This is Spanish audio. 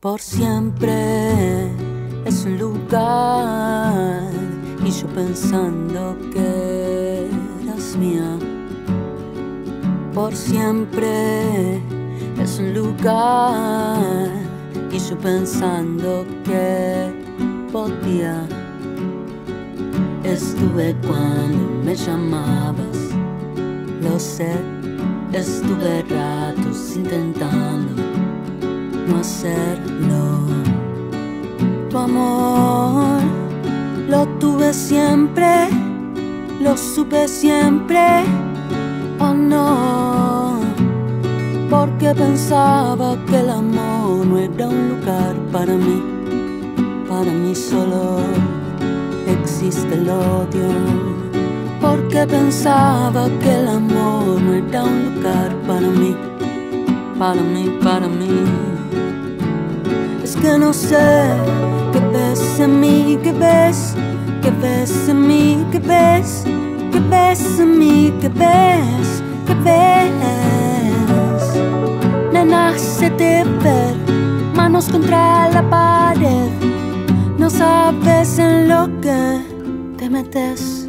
Por siempre es un lugar y yo pensando que eras mía. Por siempre es un lugar y yo pensando que podía. Estuve cuando me llamabas, lo sé, estuve ratos intentando no hacerlo. Tu amor lo tuve siempre, lo supe siempre, oh no, porque pensaba que el amor no era un lugar para mí solo existe el odio, porque pensaba que el amor no era un lugar para mí. Es que no sé qué ves en mí, qué ves en mí, qué ves en mí, qué ves. Nena, sé te ver, manos contra la pared, no sabes en lo que te metes.